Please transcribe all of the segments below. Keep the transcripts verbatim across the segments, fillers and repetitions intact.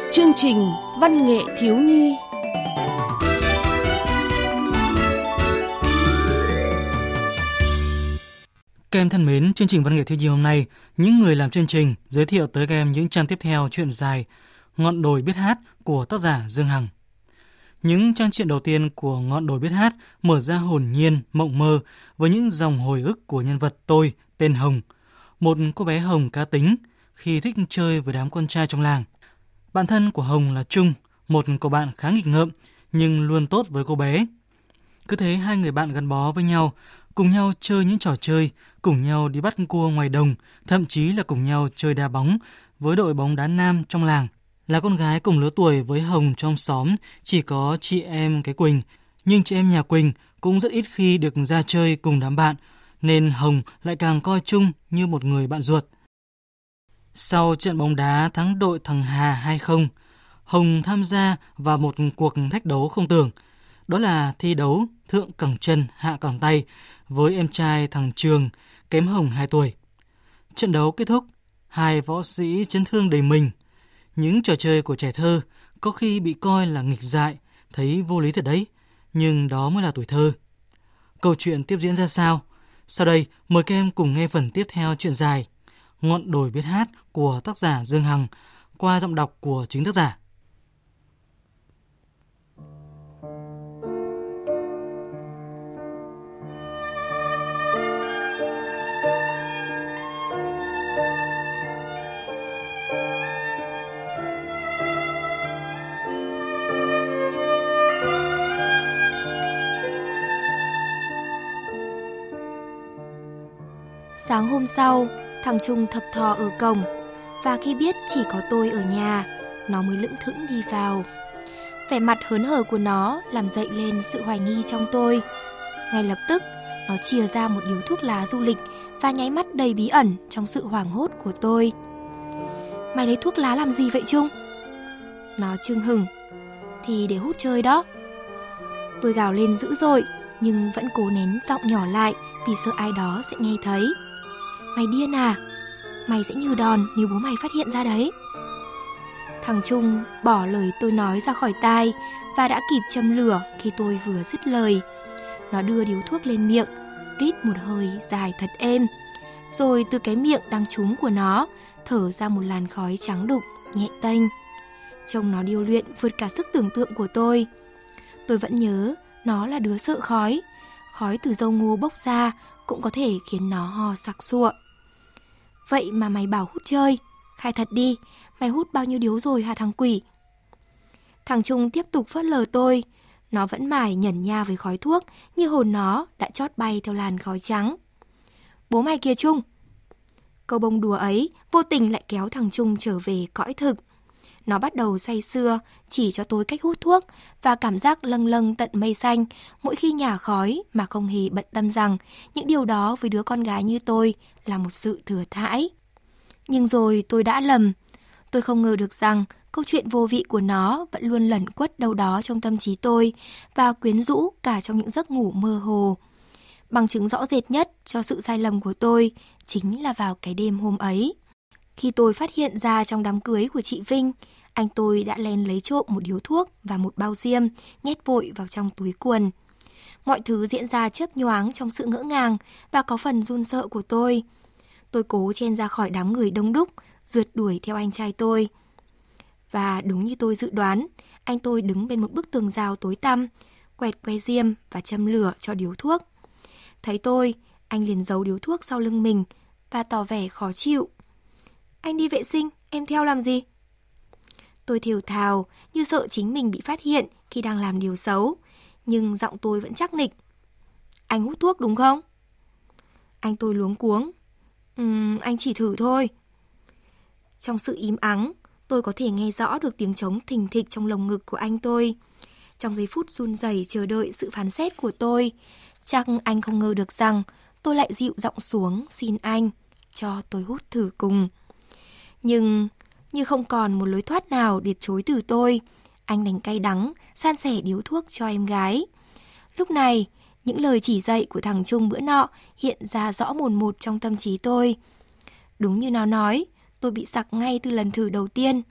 Chương trình Văn nghệ thiếu nhi. Các em thân mến, chương trình Văn nghệ thiếu nhi hôm nay, những người làm chương trình giới thiệu tới các em những trang tiếp theo truyện dài Ngọn đồi biết hát của tác giả Dương Hằng. Những trang truyện đầu tiên của Ngọn đồi biết hát mở ra hồn nhiên, mộng mơ với những dòng hồi ức của nhân vật tôi tên Hồng, một cô bé Hồng cá tính khi thích chơi với đám con trai trong làng. Bạn thân của Hồng là Trung, một cô bạn khá nghịch ngợm nhưng luôn tốt với cô bé. Cứ thế hai người bạn gắn bó với nhau, cùng nhau chơi những trò chơi, cùng nhau đi bắt cua ngoài đồng, thậm chí là cùng nhau chơi đá bóng với đội bóng đá nam trong làng. Là con gái cùng lứa tuổi với Hồng trong xóm chỉ có chị em cái Quỳnh, nhưng chị em nhà Quỳnh cũng rất ít khi được ra chơi cùng đám bạn, nên Hồng lại càng coi Trung như một người bạn ruột. Sau trận bóng đá thắng đội thằng Hà hai không, Hồng tham gia vào một cuộc thách đấu không tưởng. Đó là thi đấu thượng cẳng chân hạ cẳng tay với em trai thằng Trường, kém Hồng hai tuổi. Trận đấu kết thúc, hai võ sĩ chấn thương đầy mình. Những trò chơi của trẻ thơ có khi bị coi là nghịch dại, thấy vô lý thật đấy, nhưng đó mới là tuổi thơ. Câu chuyện tiếp diễn ra sao? Sau đây, mời các em cùng nghe phần tiếp theo truyện dài Ngọn đồi biết hát của tác giả Dương Hằng qua giọng đọc của chính tác giả. Sáng hôm sau, thằng Trung thập thò ở cổng, và khi biết chỉ có tôi ở nhà, nó mới lững thững đi vào. Vẻ mặt hớn hở của nó làm dậy lên sự hoài nghi trong tôi. Ngay lập tức, nó chìa ra một điếu thuốc lá du lịch và nháy mắt đầy bí ẩn trong sự hoảng hốt của tôi. Mày lấy thuốc lá làm gì vậy Trung? Nó chưng hửng. Thì để hút chơi đó. Tôi gào lên dữ dội, nhưng vẫn cố nén giọng nhỏ lại vì sợ ai đó sẽ nghe thấy. Mày điên à? Mày sẽ như đòn nếu bố mày phát hiện ra đấy. Thằng Trung bỏ lời tôi nói ra khỏi tai và đã kịp châm lửa khi tôi vừa dứt lời. Nó đưa điếu thuốc lên miệng, rít một hơi dài thật êm. Rồi từ cái miệng đang trúng của nó thở ra một làn khói trắng đục, nhẹ tênh. Trông nó điêu luyện vượt cả sức tưởng tượng của tôi. Tôi vẫn nhớ nó là đứa sợ khói. Khói từ dâu ngô bốc ra cũng có thể khiến nó ho sặc sụa. Vậy mà mày bảo hút chơi. Khai thật đi, mày hút bao nhiêu điếu rồi hả thằng quỷ? Thằng Trung tiếp tục phớt lờ tôi. Nó vẫn mải nhẩn nha với khói thuốc, như hồn nó đã chót bay theo làn khói trắng. Bố mày kia Trung. Câu bông đùa ấy vô tình lại kéo thằng Trung trở về cõi thực. Nó bắt đầu say sưa chỉ cho tôi cách hút thuốc và cảm giác lâng lâng tận mây xanh mỗi khi nhả khói mà không hề bận tâm rằng những điều đó với đứa con gái như tôi là một sự thừa thãi. Nhưng rồi tôi đã lầm. Tôi không ngờ được rằng câu chuyện vô vị của nó vẫn luôn lẩn quất đâu đó trong tâm trí tôi và quyến rũ cả trong những giấc ngủ mơ hồ. Bằng chứng rõ rệt nhất cho sự sai lầm của tôi chính là vào cái đêm hôm ấy. Khi tôi phát hiện ra trong đám cưới của chị Vinh, anh tôi đã lén lấy trộm một điếu thuốc và một bao diêm, nhét vội vào trong túi quần. Mọi thứ diễn ra chớp nhoáng trong sự ngỡ ngàng và có phần run sợ của tôi. Tôi cố chen ra khỏi đám người đông đúc, rượt đuổi theo anh trai tôi. Và đúng như tôi dự đoán, anh tôi đứng bên một bức tường rào tối tăm, quẹt que diêm và châm lửa cho điếu thuốc. Thấy tôi, anh liền giấu điếu thuốc sau lưng mình và tỏ vẻ khó chịu. Anh đi vệ sinh, em theo làm gì? Tôi thều thào như sợ chính mình bị phát hiện khi đang làm điều xấu, nhưng giọng tôi vẫn chắc nịch. Anh hút thuốc đúng không? Anh tôi luống cuống. Ừm, anh chỉ thử thôi. Trong sự im ắng, tôi có thể nghe rõ được tiếng trống thình thịch trong lồng ngực của anh tôi. Trong giây phút run rẩy chờ đợi sự phán xét của tôi, chắc anh không ngờ được rằng tôi lại dịu giọng xuống xin anh cho tôi hút thử cùng. Nhưng như không còn một lối thoát nào để chối từ tôi, anh đành cay đắng san sẻ điếu thuốc cho em gái. Lúc này, những lời chỉ dạy của thằng Trung bữa nọ hiện ra rõ mồn một trong tâm trí tôi. Đúng như nó nói, tôi bị sặc ngay từ lần thử đầu tiên.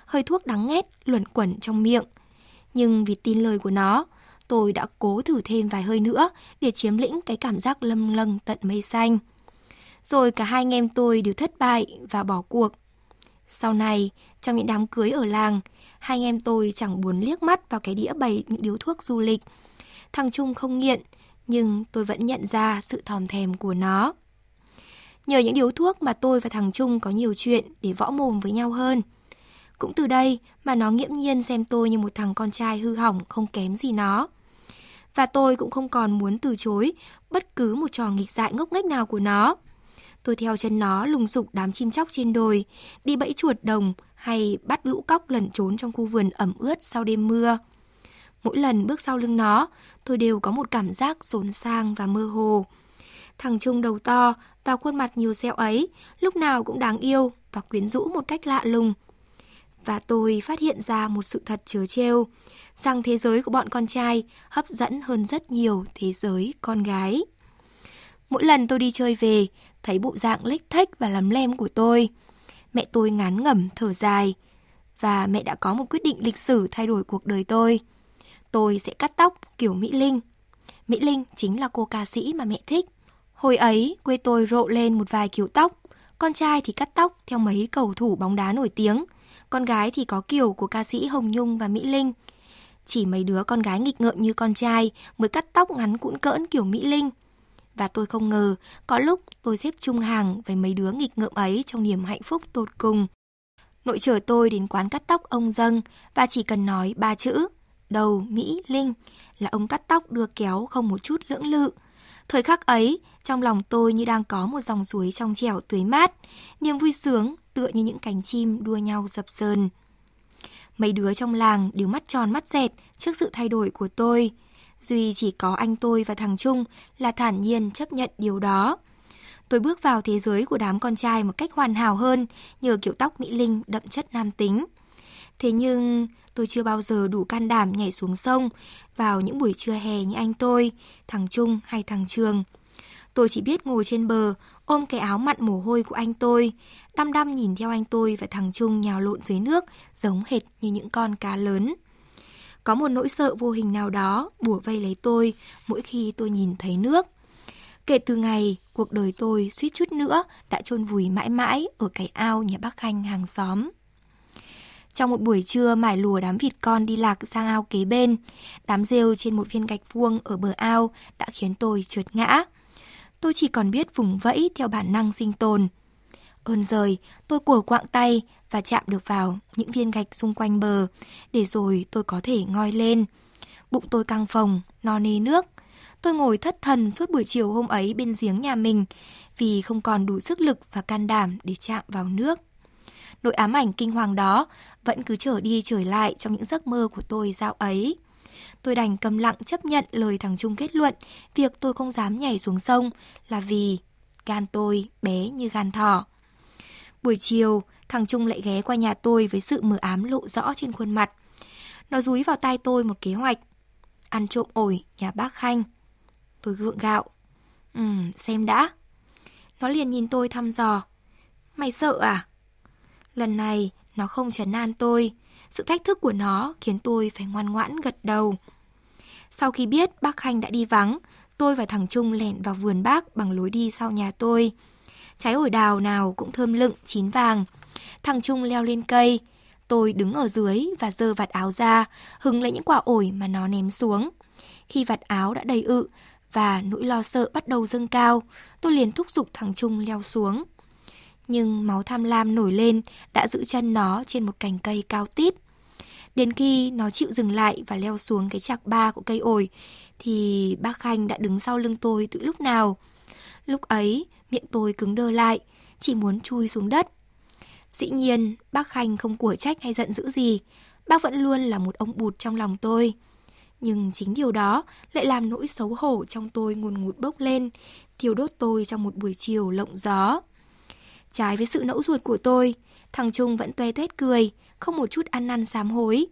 hơi thuốc đắng nghét luẩn quẩn trong miệng. Nhưng vì tin lời của nó, tôi đã cố thử thêm vài hơi nữa để chiếm lĩnh cái cảm giác lâng lâng tận mây xanh. Rồi cả hai anh em tôi đều thất bại và bỏ cuộc. Sau này, trong những đám cưới ở làng, hai anh em tôi chẳng buồn liếc mắt vào cái đĩa bày những điếu thuốc du lịch. Thằng Trung không nghiện, nhưng tôi vẫn nhận ra sự thòm thèm của nó. Nhờ những điếu thuốc mà tôi và thằng Trung có nhiều chuyện để võ mồm với nhau hơn. Cũng từ đây mà nó nghiễm nhiên xem tôi như một thằng con trai hư hỏng không kém gì nó. Và tôi cũng không còn muốn từ chối bất cứ một trò nghịch dại ngốc nghếch nào của nó. Tôi theo chân nó lùng sục đám chim chóc trên đồi, đi bẫy chuột đồng hay bắt lũ cóc lẩn trốn trong khu vườn ẩm ướt sau đêm mưa. Mỗi lần bước sau lưng nó, tôi đều có một cảm giác xốn sang và mơ hồ. Thằng Trung đầu to và khuôn mặt nhiều sẹo ấy lúc nào cũng đáng yêu và quyến rũ một cách lạ lùng. Và tôi phát hiện ra một sự thật trớ trêu, rằng thế giới của bọn con trai hấp dẫn hơn rất nhiều thế giới con gái. Mỗi lần tôi đi chơi về, thấy bộ dạng lếch thếch và lấm lem của tôi, mẹ tôi ngán ngẩm thở dài. Và mẹ đã có một quyết định lịch sử thay đổi cuộc đời tôi. Tôi sẽ cắt tóc kiểu Mỹ Linh. Mỹ Linh chính là cô ca sĩ mà mẹ thích. Hồi ấy, quê tôi rộ lên một vài kiểu tóc. Con trai thì cắt tóc theo mấy cầu thủ bóng đá nổi tiếng. Con gái thì có kiểu của ca sĩ Hồng Nhung và Mỹ Linh. Chỉ mấy đứa con gái nghịch ngợm như con trai mới cắt tóc ngắn cũn cỡn kiểu Mỹ Linh. Và tôi không ngờ, có lúc tôi xếp chung hàng với mấy đứa nghịch ngợm ấy trong niềm hạnh phúc tột cùng. Nội chở tôi đến quán cắt tóc ông Dâng và chỉ cần nói ba chữ đầu Mỹ Linh là ông cắt tóc đưa kéo không một chút lưỡng lự. Thời khắc ấy, trong lòng tôi như đang có một dòng suối trong trẻo tưới mát, niềm vui sướng tựa như những cánh chim đua nhau dập dờn. Mấy đứa trong làng đều mắt tròn mắt dẹt trước sự thay đổi của tôi. Duy chỉ có anh tôi và thằng Trung là thản nhiên chấp nhận điều đó. Tôi bước vào thế giới của đám con trai một cách hoàn hảo hơn nhờ kiểu tóc Mỹ Linh đậm chất nam tính. Thế nhưng tôi chưa bao giờ đủ can đảm nhảy xuống sông vào những buổi trưa hè như anh tôi, thằng Trung hay thằng Trường. Tôi chỉ biết ngồi trên bờ, ôm cái áo mặn mồ hôi của anh tôi, đăm đăm nhìn theo anh tôi và thằng Trung nhào lộn dưới nước giống hệt như những con cá lớn. Có một nỗi sợ vô hình nào đó bủa vây lấy tôi mỗi khi tôi nhìn thấy nước. Kể từ ngày cuộc đời tôi suýt chút nữa đã chôn vùi mãi mãi ở cái ao nhà bác Khanh hàng xóm. Trong một buổi trưa mải lùa đám vịt con đi lạc sang ao kế bên, đám rêu trên một viên gạch vuông ở bờ ao đã khiến tôi trượt ngã. Tôi chỉ còn biết vùng vẫy theo bản năng sinh tồn. Ơn giời, tôi cùa quạng tay và chạm được vào những viên gạch xung quanh bờ, để rồi tôi có thể ngoi lên. Bụng tôi căng phồng, no nê nước. Tôi ngồi thất thần suốt buổi chiều hôm ấy bên giếng nhà mình, vì không còn đủ sức lực và can đảm để chạm vào nước. Nỗi ám ảnh kinh hoàng đó vẫn cứ trở đi trở lại trong những giấc mơ của tôi dạo ấy. Tôi đành câm lặng chấp nhận lời thằng Trung kết luận việc tôi không dám nhảy xuống sông là vì gan tôi bé như gan thỏ. Buổi chiều, thằng Trung lại ghé qua nhà tôi với sự mờ ám lộ rõ trên khuôn mặt. Nó dúi vào tai tôi một kế hoạch: ăn trộm ổi nhà bác Khanh. Tôi gượng gạo. Ừm, xem đã. Nó liền nhìn tôi thăm dò. Mày sợ à? Lần này, nó không trấn an tôi. Sự thách thức của nó khiến tôi phải ngoan ngoãn gật đầu. Sau khi biết bác Khanh đã đi vắng, tôi và thằng Trung lẻn vào vườn bác bằng lối đi sau nhà tôi. Trái ổi đào nào cũng thơm lựng chín vàng. Thằng Trung leo lên cây. Tôi đứng ở dưới và giơ vạt áo ra, hứng lấy những quả ổi mà nó ném xuống. Khi vạt áo đã đầy ự và nỗi lo sợ bắt đầu dâng cao, tôi liền thúc giục thằng Trung leo xuống. Nhưng máu tham lam nổi lên đã giữ chân nó trên một cành cây cao tít. Đến khi nó chịu dừng lại và leo xuống cái chạc ba của cây ổi, thì bác Khanh đã đứng sau lưng tôi từ lúc nào. Lúc ấy, miệng tôi cứng đơ lại, chỉ muốn chui xuống đất. Dĩ nhiên, bác Khanh không của trách hay giận dữ gì. Bác vẫn luôn là một ông bụt trong lòng tôi. Nhưng chính điều đó lại làm nỗi xấu hổ trong tôi ngùn ngụt bốc lên, thiêu đốt tôi trong một buổi chiều lộng gió. Trái với sự nẫu ruột của tôi, thằng Trung vẫn toe toét cười, không một chút ăn năn sám hối.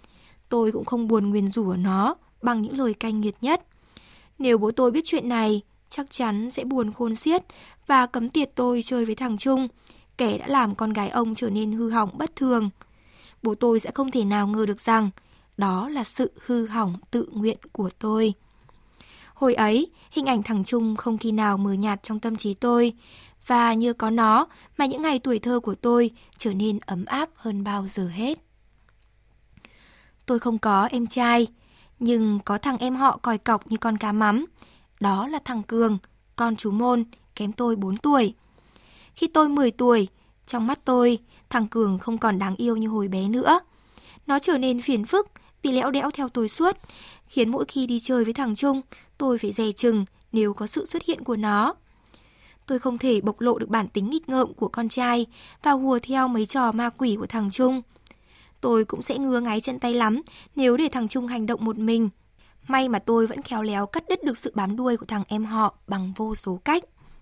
Tôi cũng không buồn nguyền rủa nó bằng những lời cay nghiệt nhất. Nếu bố tôi biết chuyện này, chắc chắn sẽ buồn khôn xiết và cấm tiệt tôi chơi với thằng Trung, kẻ đã làm con gái ông trở nên hư hỏng bất thường. bố tôi sẽ không thể nào ngờ được rằng đó là sự hư hỏng tự nguyện của tôi. Hồi ấy, hình ảnh thằng Trung không khi nào mờ nhạt trong tâm trí tôi, và nhờ có nó mà những ngày tuổi thơ của tôi trở nên ấm áp hơn bao giờ hết. Tôi không có em trai, nhưng có thằng em họ còi cọc như con cá mắm. Đó là thằng Cường, con chú Môn, kém tôi bốn tuổi. Khi tôi mười tuổi, trong mắt tôi, thằng Cường không còn đáng yêu như hồi bé nữa. Nó trở nên phiền phức vì lẽo đẽo theo tôi suốt, khiến mỗi khi đi chơi với thằng Trung, tôi phải dè chừng nếu có sự xuất hiện của nó. Tôi không thể bộc lộ được bản tính nghịch ngợm của con trai và hùa theo mấy trò ma quỷ của thằng Trung. Tôi cũng sẽ ngứa ngáy chân tay lắm nếu để thằng Trung hành động một mình. May mà tôi vẫn khéo léo cắt đứt được sự bám đuôi của thằng em họ bằng vô số cách.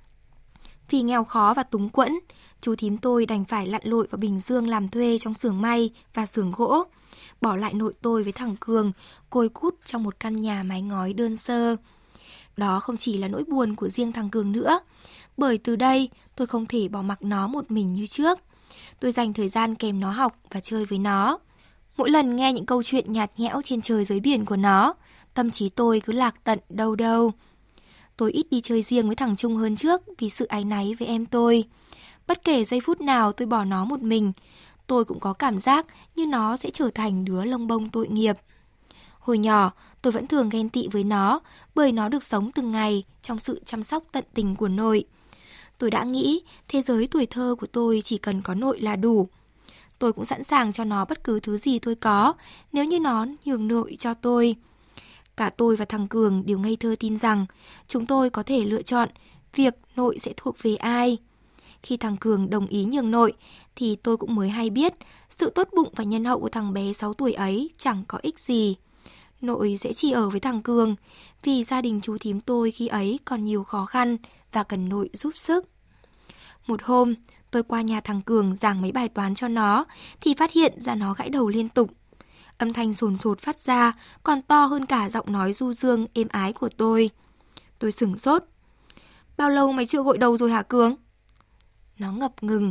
Vì nghèo khó và túng quẫn, chú thím tôi đành phải lặn lội vào Bình Dương làm thuê trong xưởng may và xưởng gỗ, bỏ lại nội tôi với thằng Cường côi cút trong một căn nhà mái ngói đơn sơ. Đó không chỉ là nỗi buồn của riêng thằng Cường nữa, bởi từ đây tôi không thể bỏ mặc nó một mình như trước. Tôi dành thời gian kèm nó học và chơi với nó. Mỗi lần nghe những câu chuyện nhạt nhẽo trên trời dưới biển của nó, tâm trí tôi cứ lạc tận đâu đâu. Tôi ít đi chơi riêng với thằng Trung hơn trước vì sự áy náy với em tôi. Bất kể giây phút nào tôi bỏ nó một mình, tôi cũng có cảm giác như nó sẽ trở thành đứa lông bông tội nghiệp. Hồi nhỏ, tôi vẫn thường ghen tị với nó bởi nó được sống từng ngày trong sự chăm sóc tận tình của nội. Tôi đã nghĩ thế giới tuổi thơ của tôi chỉ cần có nội là đủ. Tôi cũng sẵn sàng cho nó bất cứ thứ gì tôi có nếu như nó nhường nội cho tôi. Cả tôi và thằng Cường đều ngây thơ tin rằng chúng tôi có thể lựa chọn việc nội sẽ thuộc về ai. Khi thằng Cường đồng ý nhường nội thì tôi cũng mới hay biết sự tốt bụng và nhân hậu của thằng bé sáu tuổi ấy chẳng có ích gì. Nội sẽ chỉ ở với thằng Cường vì gia đình chú thím tôi khi ấy còn nhiều khó khăn và cần nội giúp sức. Một hôm, tôi qua nhà thằng Cường giảng mấy bài toán cho nó thì phát hiện ra nó gãi đầu liên tục. Âm thanh sồn sột phát ra còn to hơn cả giọng nói du dương êm ái của tôi. Tôi sửng sốt. Bao lâu mày chưa gội đầu rồi hả Cường? Nó ngập ngừng.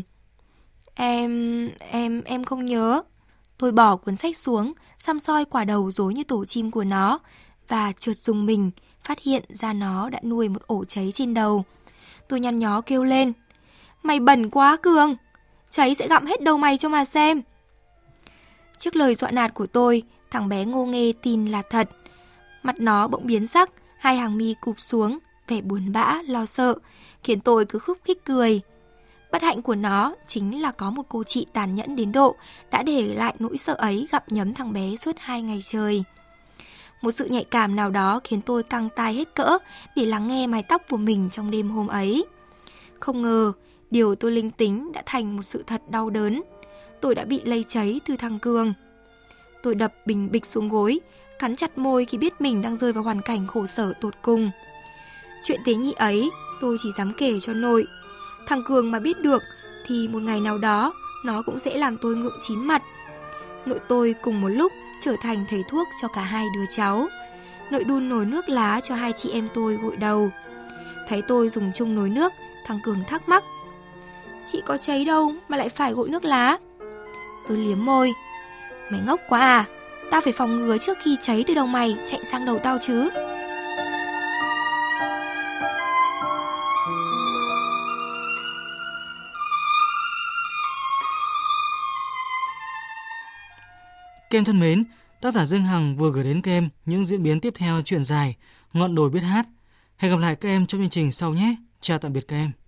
Em... em... em không nhớ. Tôi bỏ cuốn sách xuống, săm soi quả đầu rối như tổ chim của nó và chợt rùng mình phát hiện ra nó đã nuôi một ổ cháy trên đầu. Tôi nhăn nhó kêu lên. Mày bẩn quá Cường, cháy sẽ gặm hết đầu mày cho mà xem. Trước lời dọa nạt của tôi, thằng bé ngô nghê tin là thật. Mặt nó bỗng biến sắc, hai hàng mi cụp xuống, vẻ buồn bã, lo sợ, khiến tôi cứ khúc khích cười. Bất hạnh của nó chính là có một cô chị tàn nhẫn đến độ đã để lại nỗi sợ ấy gặm nhấm thằng bé suốt hai ngày trời. Một sự nhạy cảm nào đó khiến tôi căng tai hết cỡ để lắng nghe mái tóc của mình trong đêm hôm ấy. Không ngờ, điều tôi linh tính đã thành một sự thật đau đớn. Tôi đã bị lây cháy từ thằng Cường. Tôi đập bình bịch xuống gối, cắn chặt môi khi biết mình đang rơi vào hoàn cảnh khổ sở tột cùng. Chuyện tế nhị ấy tôi chỉ dám kể cho nội. Thằng Cường mà biết được thì một ngày nào đó nó cũng sẽ làm tôi ngượng chín mặt. Nội tôi cùng một lúc trở thành thầy thuốc cho cả hai đứa cháu. Nội đun nồi nước lá cho hai chị em tôi gội đầu. Thấy tôi dùng chung nồi nước, thằng Cường thắc mắc. Chị có cháy đâu mà lại phải gội nước lá? Tôi liếm môi. Mày ngốc quá à, tao phải phòng ngừa trước khi cháy từ đầu mày chạy sang đầu tao chứ. Các em thân mến, tác giả Dương Hằng vừa gửi đến các em những diễn biến tiếp theo truyện dài Ngọn đồi biết hát. Hẹn gặp lại các em trong chương trình sau nhé. Chào tạm biệt các em.